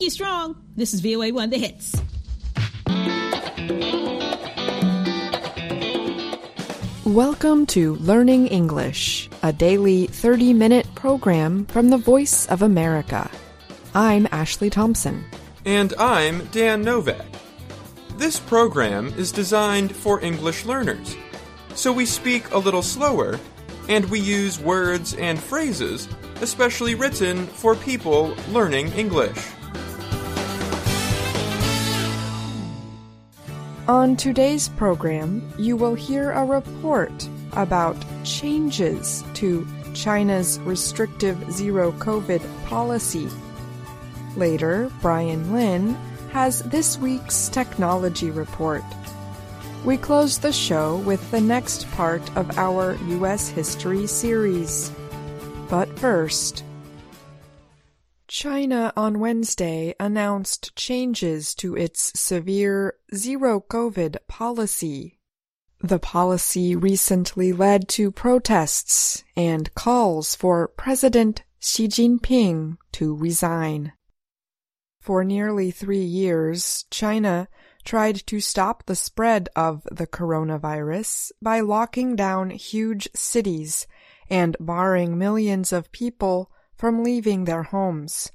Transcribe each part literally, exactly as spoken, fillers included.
You strong. This is V O A one, The Hits. Welcome to Learning English, a daily thirty-minute program from the Voice of America. I'm Ashley Thompson. And I'm Dan Novak. This program is designed for English learners, so we speak a little slower, and we use words and phrases especially written for people learning English. On today's program, you will hear a report about changes to China's restrictive zero-COVID policy. Later, Brian Lin has this week's technology report. We close the show with the next part of our U S history series. But first, China on Wednesday announced changes to its severe zero-COVID policy. The policy recently led to protests and calls for President Xi Jinping to resign. For nearly three years, China tried to stop the spread of the coronavirus by locking down huge cities and barring millions of people from leaving their homes.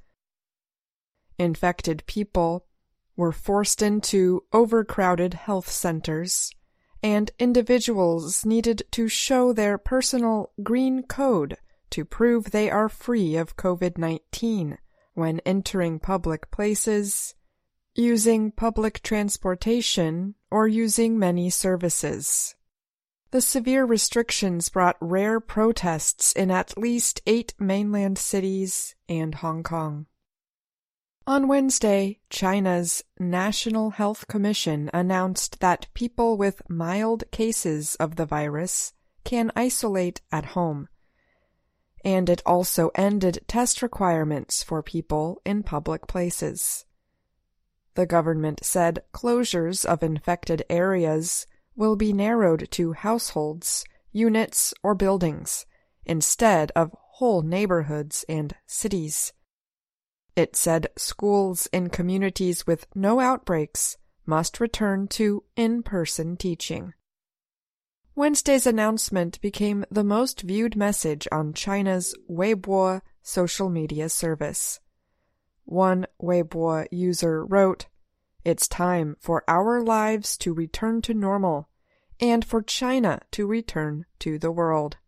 Infected people were forced into overcrowded health centers, and individuals needed to show their personal green code to prove they are free of COVID nineteen when entering public places, using public transportation, or using many services. The severe restrictions brought rare protests in at least eight mainland cities and Hong Kong. On Wednesday, China's National Health Commission announced that people with mild cases of the virus can isolate at home, and it also ended test requirements for people in public places. The government said closures of infected areas will be narrowed to households, units, or buildings, instead of whole neighborhoods and cities. It said schools in communities with no outbreaks must return to in-person teaching. Wednesday's announcement became the most viewed message on China's Weibo social media service. One Weibo user wrote, "It's time for our lives to return to normal, and for China to return to the world."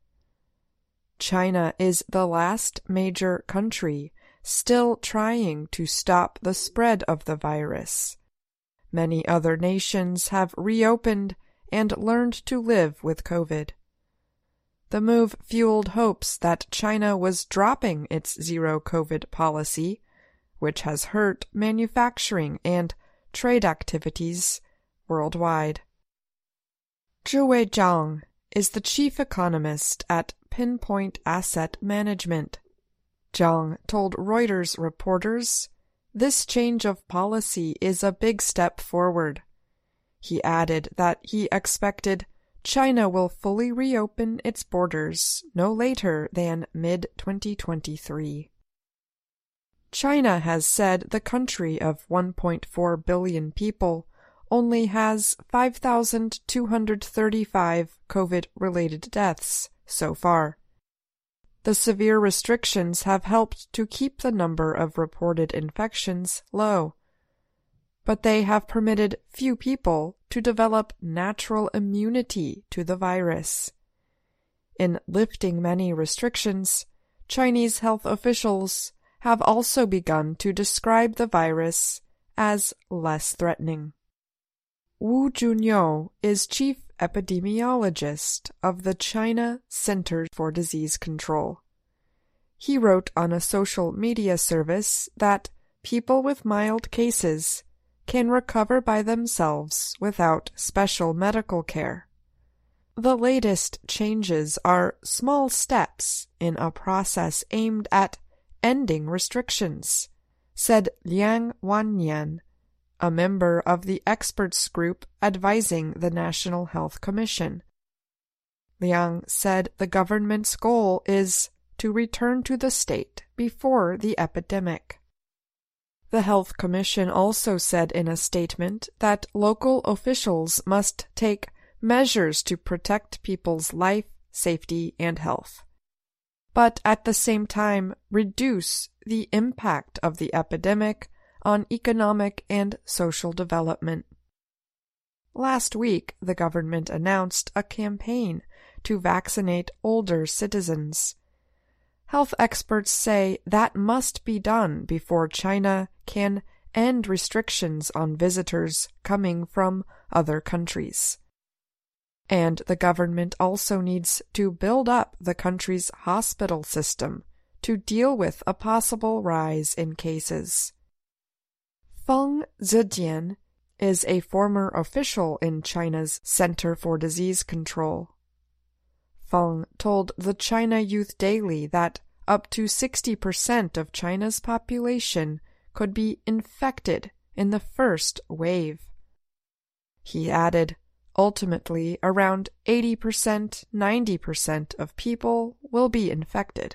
China is the last major country still trying to stop the spread of the virus. Many other nations have reopened and learned to live with COVID. The move fueled hopes that China was dropping its zero-COVID policy, which has hurt manufacturing and trade activities worldwide. Zhiwei Zhang is the chief economist at Pinpoint Asset Management. Zhang told Reuters reporters, "This change of policy is a big step forward." He added that he expected China will fully reopen its borders no later than mid twenty twenty-three. China has said the country of one point four billion people only has five thousand two hundred thirty-five COVID-related deaths so far. The severe restrictions have helped to keep the number of reported infections low, but they have permitted few people to develop natural immunity to the virus. In lifting many restrictions, Chinese health officials have also begun to describe the virus as less threatening. Wu Junyou is chief epidemiologist of the China Center for Disease Control. He wrote on a social media service that people with mild cases can recover by themselves without special medical care. The latest changes are small steps in a process aimed at ending restrictions, said Liang Wannian, a member of the experts group advising the National Health Commission. Liang said the government's goal is to return to the state before the epidemic. The Health Commission also said in a statement that local officials must take measures to protect people's life, safety, and health, but at the same time reduce the impact of the epidemic on economic and social development. Last week, the government announced a campaign to vaccinate older citizens. Health experts say that must be done before China can end restrictions on visitors coming from other countries. And the government also needs to build up the country's hospital system to deal with a possible rise in cases. Feng Zijian is a former official in China's Center for Disease Control. Feng told the China Youth Daily that up to sixty percent of China's population could be infected in the first wave. He added, ultimately, around eighty percent, ninety percent of people will be infected.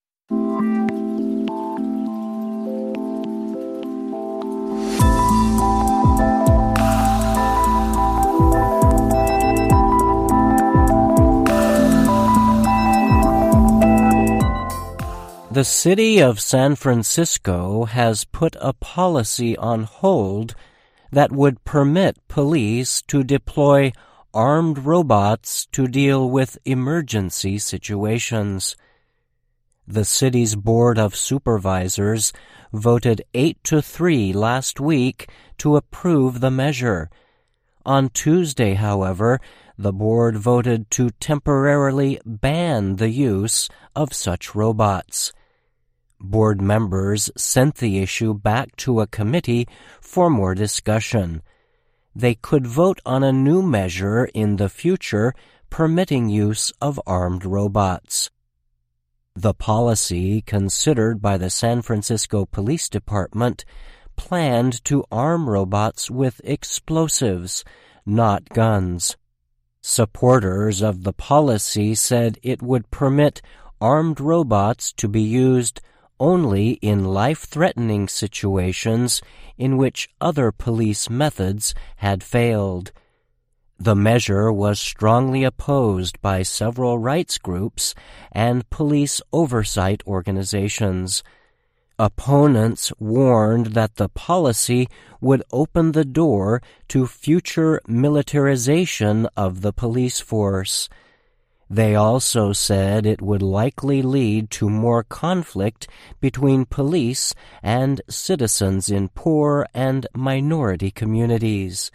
The city of San Francisco has put a policy on hold that would permit police to deploy armed robots to deal with emergency situations. The city's Board of Supervisors voted eight to three last week to approve the measure. On Tuesday, however, the board voted to temporarily ban the use of such robots. Board members sent the issue back to a committee for more discussion. They could vote on a new measure in the future permitting use of armed robots. The policy, considered by the San Francisco Police Department, planned to arm robots with explosives, not guns. Supporters of the policy said it would permit armed robots to be used only in life-threatening situations in which other police methods had failed. The measure was strongly opposed by several rights groups and police oversight organizations. Opponents warned that the policy would open the door to future militarization of the police force. They also said it would likely lead to more conflict between police and citizens in poor and minority communities.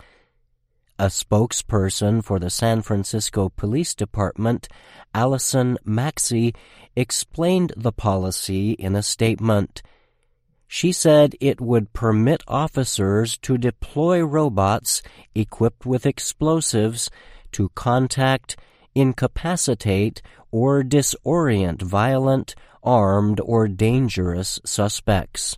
A spokesperson for the San Francisco Police Department, Allison Maxey, explained the policy in a statement. She said it would permit officers to deploy robots equipped with explosives to contact, incapacitate, or disorient violent, armed, or dangerous suspects.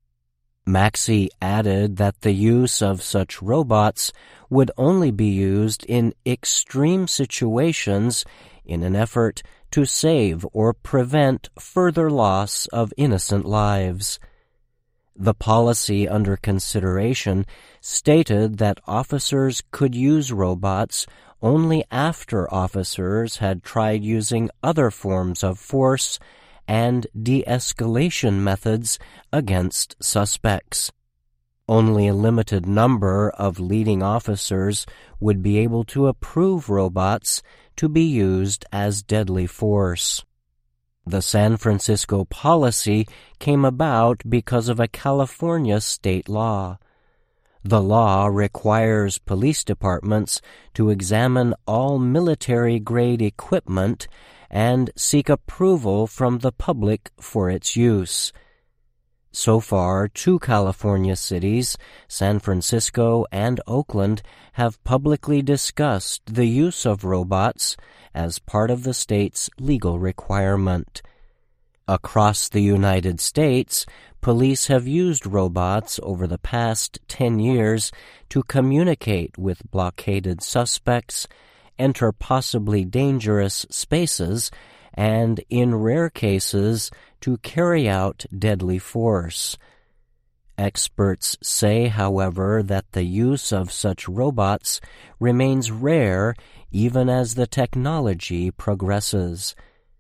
Maxey added that the use of such robots would only be used in extreme situations in an effort to save or prevent further loss of innocent lives. The policy under consideration stated that officers could use robots only after officers had tried using other forms of force and de-escalation methods against suspects. Only a limited number of leading officers would be able to approve robots to be used as deadly force. The San Francisco policy came about because of a California state law. The law requires police departments to examine all military-grade equipment and seek approval from the public for its use. So far, two California cities, San Francisco and Oakland, have publicly discussed the use of robots as part of the state's legal requirement. Across the United States, police have used robots over the past ten years to communicate with blockaded suspects, enter possibly dangerous spaces, and, in rare cases, to carry out deadly force. Experts say, however, that the use of such robots remains rare even as the technology progresses.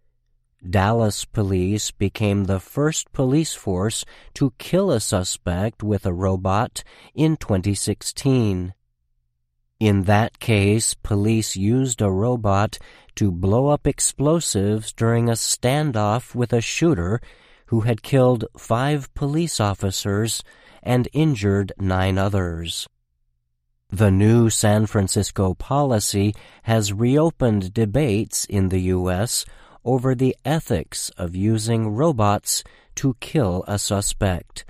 Dallas police became the first police force to kill a suspect with a robot in twenty sixteen. In that case, police used a robot to blow up explosives during a standoff with a shooter who had killed five police officers and injured nine others. The new San Francisco policy has reopened debates in the U S over the ethics of using robots to kill a suspect.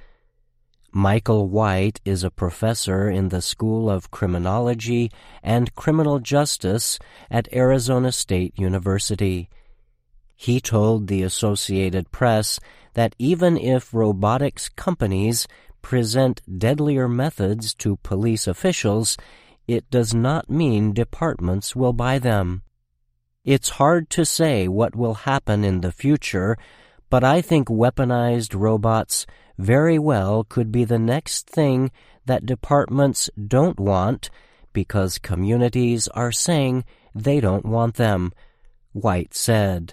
Michael White is a professor in the School of Criminology and Criminal Justice at Arizona State University. He told the Associated Press that even if robotics companies present deadlier methods to police officials, it does not mean departments will buy them. It's hard to say what will happen in the future, but I think weaponized robots very well could be the next thing that departments don't want because communities are saying they don't want them, White said.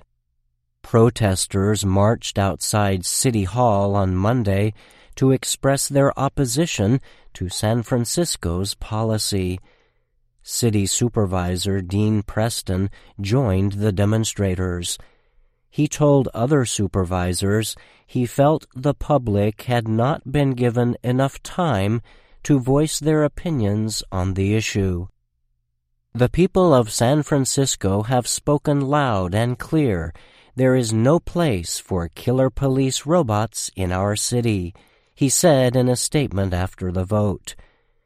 Protesters marched outside City Hall on Monday to express their opposition to San Francisco's policy. City Supervisor Dean Preston joined the demonstrators. He told other supervisors he felt the public had not been given enough time to voice their opinions on the issue. The people of San Francisco have spoken loud and clear. There is no place for killer police robots in our city, he said in a statement after the vote.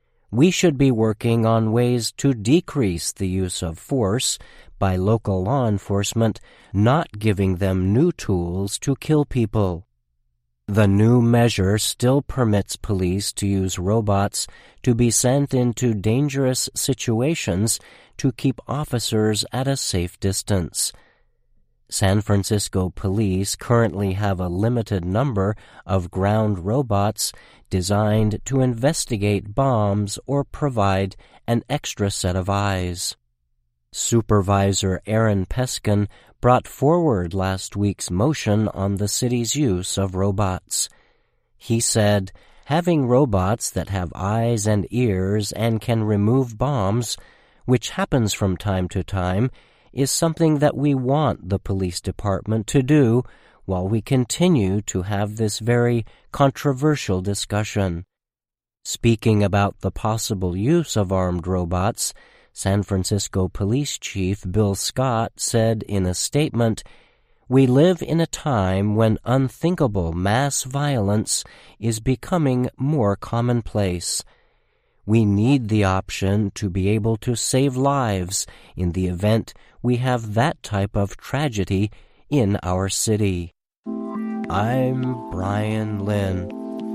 We should be working on ways to decrease the use of force by local law enforcement, not giving them new tools to kill people. The new measure still permits police to use robots to be sent into dangerous situations to keep officers at a safe distance. San Francisco police currently have a limited number of ground robots designed to investigate bombs or provide an extra set of eyes. Supervisor Aaron Peskin brought forward last week's motion on the city's use of robots. He said, having robots that have eyes and ears and can remove bombs, which happens from time to time, is something that we want the police department to do while we continue to have this very controversial discussion. Speaking about the possible use of armed robots, San Francisco Police Chief Bill Scott said in a statement, "We live in a time when unthinkable mass violence is becoming more commonplace. We need the option to be able to save lives in the event we have that type of tragedy in our city." I'm Brian Lynn.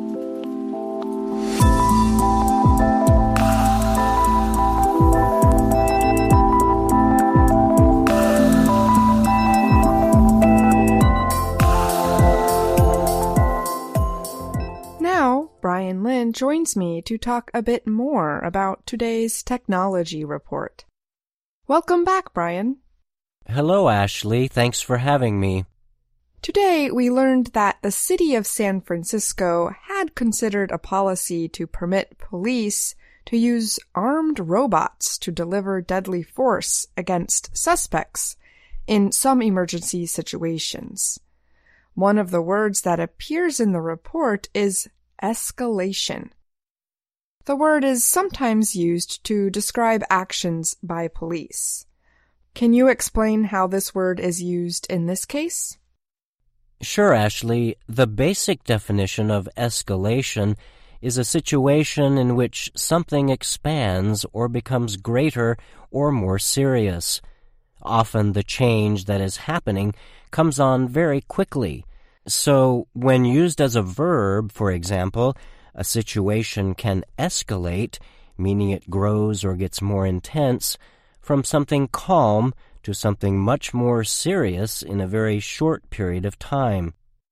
Now, Brian Lynn joins me to talk a bit more about today's technology report. Welcome back, Brian. Hello, Ashley. Thanks for having me. Today, we learned that the city of San Francisco had considered a policy to permit police to use armed robots to deliver deadly force against suspects in some emergency situations. One of the words that appears in the report is escalation. The word is sometimes used to describe actions by police. Can you explain how this word is used in this case? Sure, Ashley. The basic definition of escalation is a situation in which something expands or becomes greater or more serious. Often the change that is happening comes on very quickly. So, when used as a verb, for example, a situation can escalate, meaning it grows or gets more intense, from something calm to something much more serious in a very short period of time.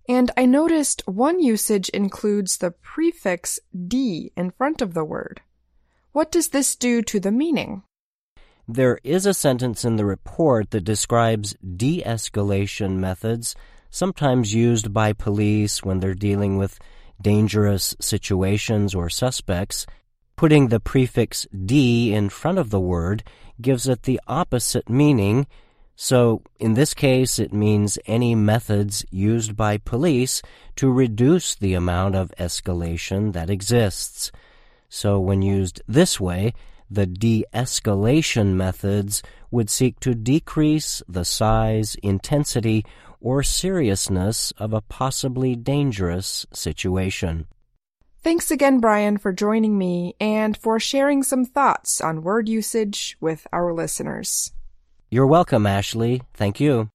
And I noticed one usage includes the prefix de in front of the word. What does this do to the meaning? There is a sentence in the report that describes de-escalation methods, sometimes used by police when they're dealing with dangerous situations or suspects. Putting the prefix de in front of the word gives it the opposite meaning. So, in this case, it means any methods used by police to reduce the amount of escalation that exists. So, when used this way, the de-escalation methods would seek to decrease the size, intensity, or seriousness of a possibly dangerous situation. Thanks again, Brian, for joining me and for sharing some thoughts on word usage with our listeners. You're welcome, Ashley. Thank you.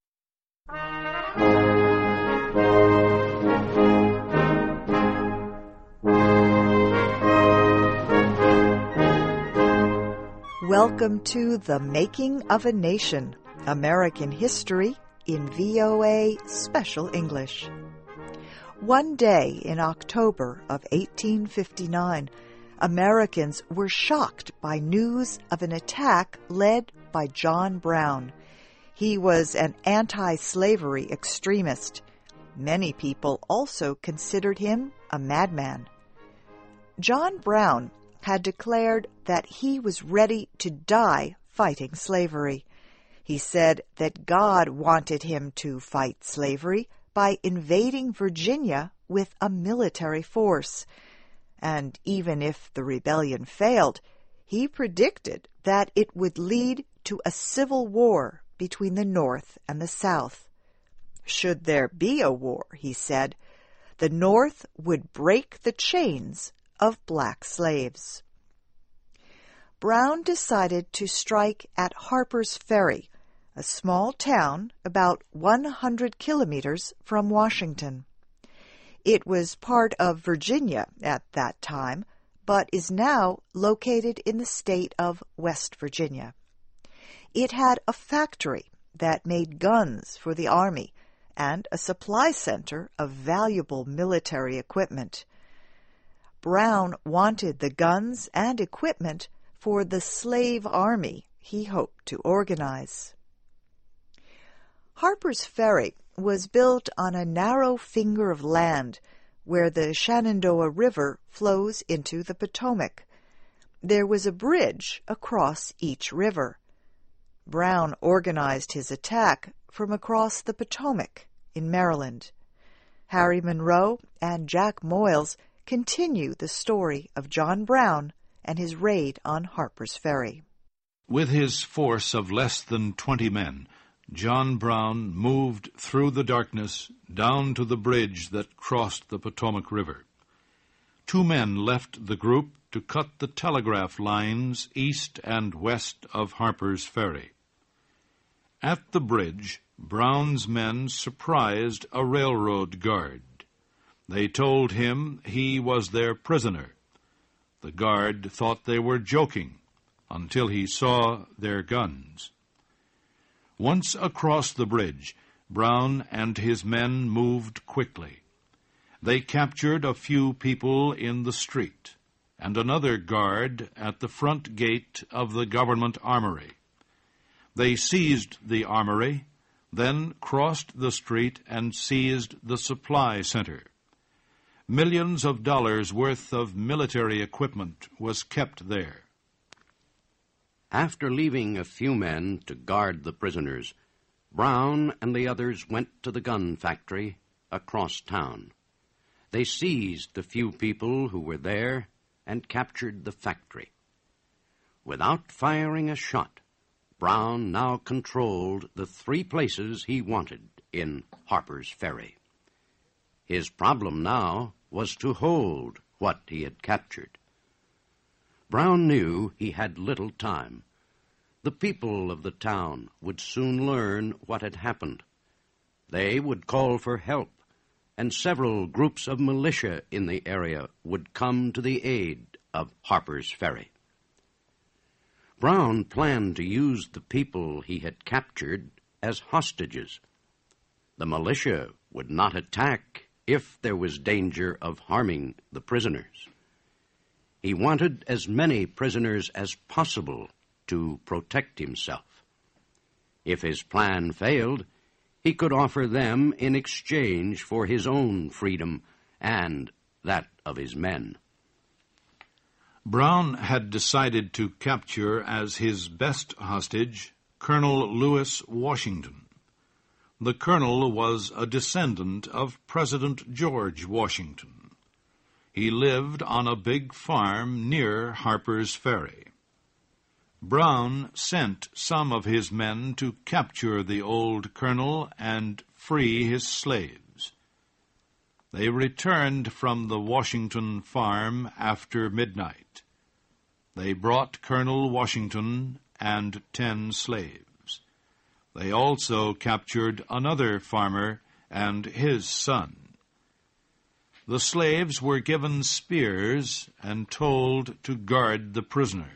Welcome to The Making of a Nation, American History in V O A Special English. One day in October of eighteen fifty-nine, Americans were shocked by news of an attack led by John Brown. He was an anti-slavery extremist. Many people also considered him a madman. John Brown had declared that he was ready to die fighting slavery. He said that God wanted him to fight slavery by invading Virginia with a military force. And even if the rebellion failed, he predicted that it would lead to a civil war between the North and the South. Should there be a war, he said, the North would break the chains of black slaves. Brown decided to strike at Harper's Ferry, a small town about one hundred kilometers from Washington. It was part of Virginia at that time, but is now located in the state of West Virginia. It had a factory that made guns for the Army and a supply center of valuable military equipment. Brown wanted the guns and equipment for the slave army he hoped to organize. Harper's Ferry was built on a narrow finger of land where the Shenandoah River flows into the Potomac. There was a bridge across each river. Brown organized his attack from across the Potomac in Maryland. Harry Monroe and Jack Moyles continue the story of John Brown and his raid on Harper's Ferry. With his force of less than twenty men, John Brown moved through the darkness down to the bridge that crossed the Potomac River. Two men left the group to cut the telegraph lines east and west of Harper's Ferry. At the bridge, Brown's men surprised a railroad guard. They told him he was their prisoner. The guard thought they were joking until he saw their guns. Once across the bridge, Brown and his men moved quickly. They captured a few people in the street and another guard at the front gate of the government armory. They seized the armory, then crossed the street and seized the supply center. Millions of dollars worth of military equipment was kept there. After leaving a few men to guard the prisoners, Brown and the others went to the gun factory across town. They seized the few people who were there and captured the factory. Without firing a shot, Brown now controlled the three places he wanted in Harper's Ferry. His problem now was to hold what he had captured. Brown knew he had little time. The people of the town would soon learn what had happened. They would call for help, and several groups of militia in the area would come to the aid of Harper's Ferry. Brown planned to use the people he had captured as hostages. The militia would not attack if there was danger of harming the prisoners. He wanted as many prisoners as possible to protect himself. If his plan failed, he could offer them in exchange for his own freedom and that of his men. Brown had decided to capture as his best hostage Colonel Lewis Washington. The colonel was a descendant of President George Washington. He lived on a big farm near Harper's Ferry. Brown sent some of his men to capture the old colonel and free his slaves. They returned from the Washington farm after midnight. They brought Colonel Washington and ten slaves. They also captured another farmer and his son. The slaves were given spears and told to guard the prisoners.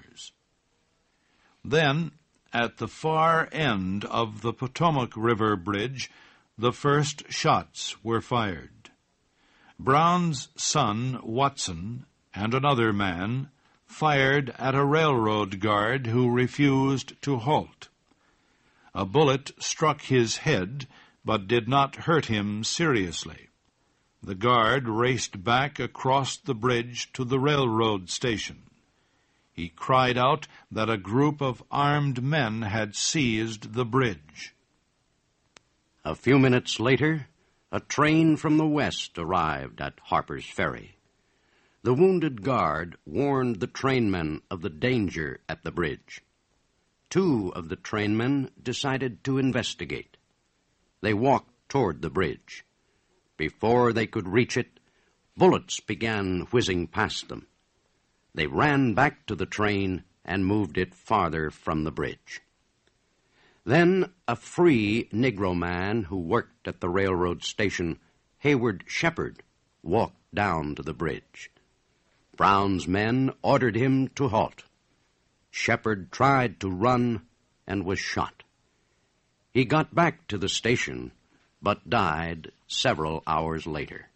Then, at the far end of the Potomac River Bridge, the first shots were fired. Brown's son, Watson, and another man fired at a railroad guard who refused to halt. A bullet struck his head, but did not hurt him seriously. The guard raced back across the bridge to the railroad station. He cried out that a group of armed men had seized the bridge. A few minutes later, a train from the west arrived at Harper's Ferry. The wounded guard warned the trainmen of the danger at the bridge. Two of the trainmen decided to investigate. They walked toward the bridge. Before they could reach it, bullets began whizzing past them. They ran back to the train and moved it farther from the bridge. Then a free Negro man who worked at the railroad station, Hayward Shepherd, walked down to the bridge. Brown's men ordered him to halt. Shepherd tried to run and was shot. He got back to the station, but died several hours later.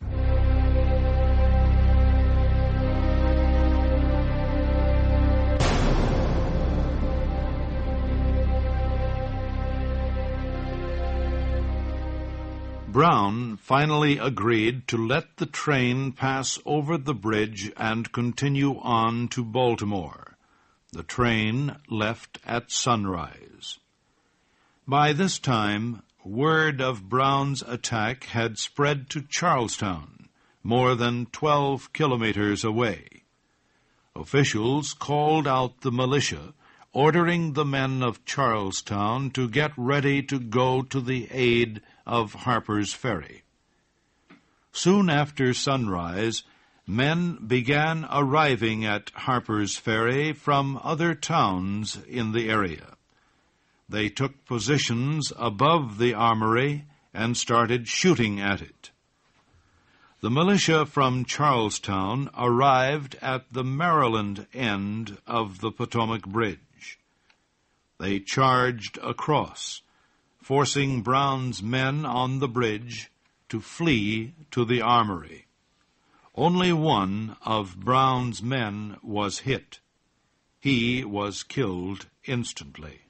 Brown finally agreed to let the train pass over the bridge and continue on to Baltimore. The train left at sunrise. By this time, word of Brown's attack had spread to Charlestown, more than twelve kilometers away. Officials called out the militia, ordering the men of Charlestown to get ready to go to the aid of Harper's Ferry. Soon after sunrise, men began arriving at Harper's Ferry from other towns in the area. They took positions above the armory and started shooting at it. The militia from Charlestown arrived at the Maryland end of the Potomac Bridge. They charged across, forcing Brown's men on the bridge to flee to the armory. Only one of Brown's men was hit. He was killed instantly.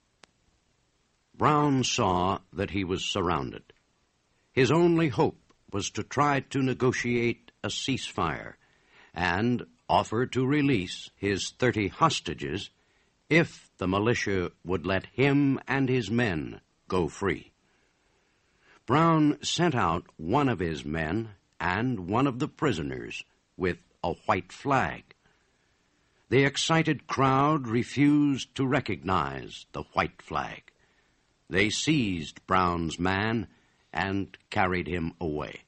Brown saw that he was surrounded. His only hope was to try to negotiate a ceasefire and offer to release his thirty hostages if the militia would let him and his men go free. Brown sent out one of his men and one of the prisoners with a white flag. The excited crowd refused to recognize the white flag. They seized Brown's man and carried him away.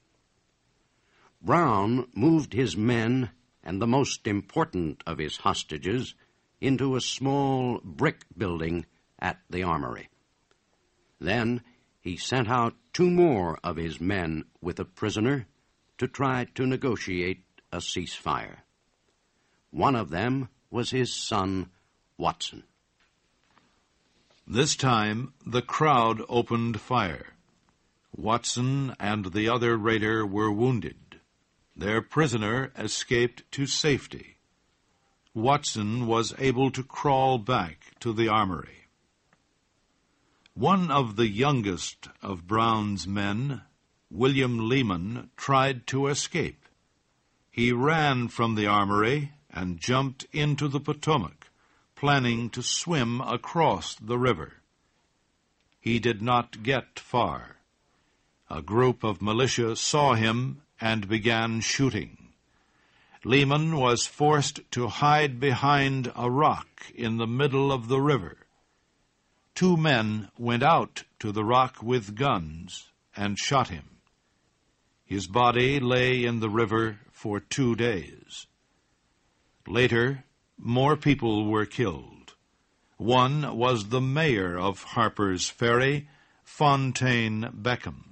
Brown moved his men and the most important of his hostages into a small brick building at the armory. Then he sent out two more of his men with a prisoner to try to negotiate a ceasefire. One of them was his son, Watson. This time, the crowd opened fire. Watson and the other raider were wounded. Their prisoner escaped to safety. Watson was able to crawl back to the armory. One of the youngest of Brown's men, William Leeman, tried to escape. He ran from the armory and jumped into the Potomac, planning to swim across the river. He did not get far. A group of militia saw him and began shooting. Leeman was forced to hide behind a rock in the middle of the river. Two men went out to the rock with guns and shot him. His body lay in the river for two days. Later, more people were killed. One was the mayor of Harper's Ferry, Fontaine Beckham.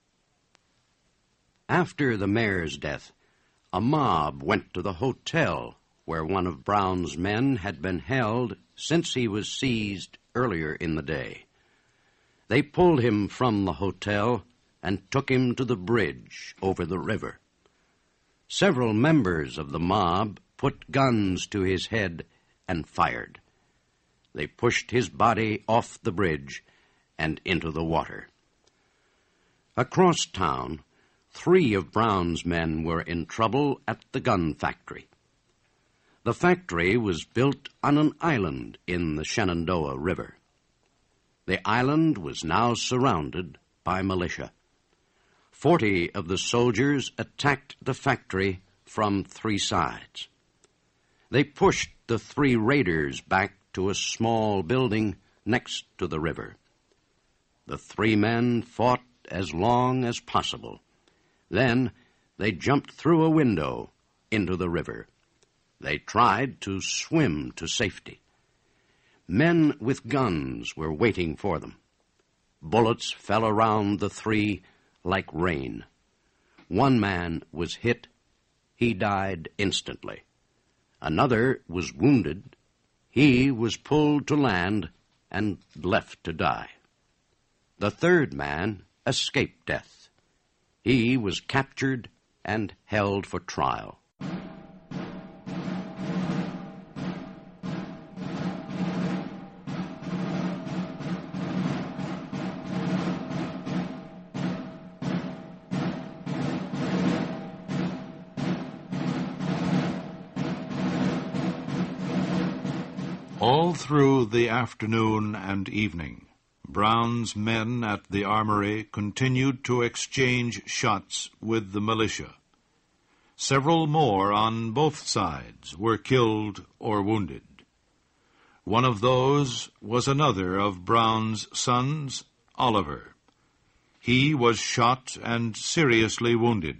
After the mayor's death, a mob went to the hotel where one of Brown's men had been held since he was seized earlier in the day. They pulled him from the hotel and took him to the bridge over the river. Several members of the mob put guns to his head and fired. They pushed his body off the bridge and into the water. Across town, three of Brown's men were in trouble at the gun factory. The factory was built on an island in the Shenandoah River. The island was now surrounded by militia. Forty of the soldiers attacked the factory from three sides. They pushed the three raiders back to a small building next to the river. The three men fought as long as possible. Then they jumped through a window into the river. They tried to swim to safety. Men with guns were waiting for them. Bullets fell around the three like rain. One man was hit. He died instantly. Another was wounded. He was pulled to land and left to die. The third man escaped death. He was captured and held for trial. All through the afternoon and evening, Brown's men at the armory continued to exchange shots with the militia. Several more on both sides were killed or wounded. One of those was another of Brown's sons, Oliver. He was shot and seriously wounded.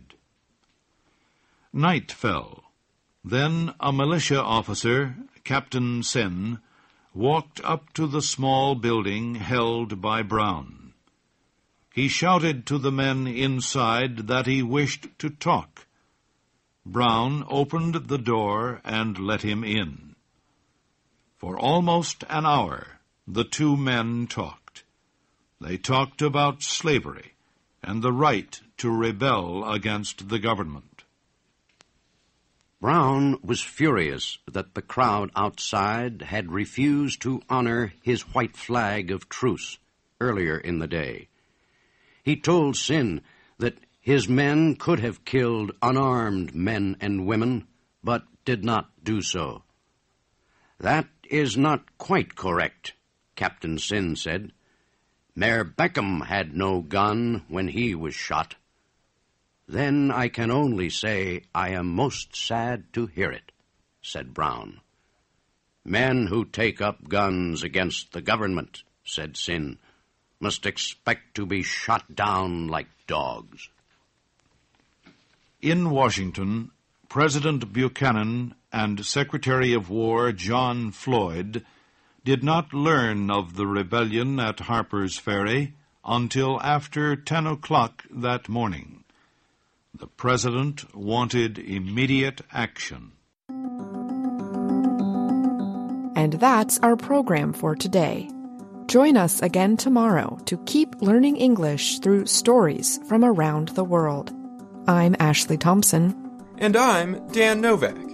Night fell. Then a militia officer, Captain Sin, walked up to the small building held by Brown. He shouted to the men inside that he wished to talk. Brown opened the door and let him in. For almost an hour, the two men talked. They talked about slavery and the right to rebel against the government. Brown was furious that the crowd outside had refused to honor his white flag of truce earlier in the day. He told Sin that his men could have killed unarmed men and women, but did not do so. "That is not quite correct," Captain Sin said. "Mayor Beckham had no gun when he was shot." "Then I can only say I am most sad to hear it," said Brown. "Men who take up guns against the government," said Sin, "must expect to be shot down like dogs." In Washington, President Buchanan and Secretary of War John Floyd did not learn of the rebellion at Harper's Ferry until after ten o'clock that morning. The President wanted immediate action. And that's our program for today. Join us again tomorrow to keep learning English through stories from around the world. I'm Ashley Thompson. And I'm Dan Novak.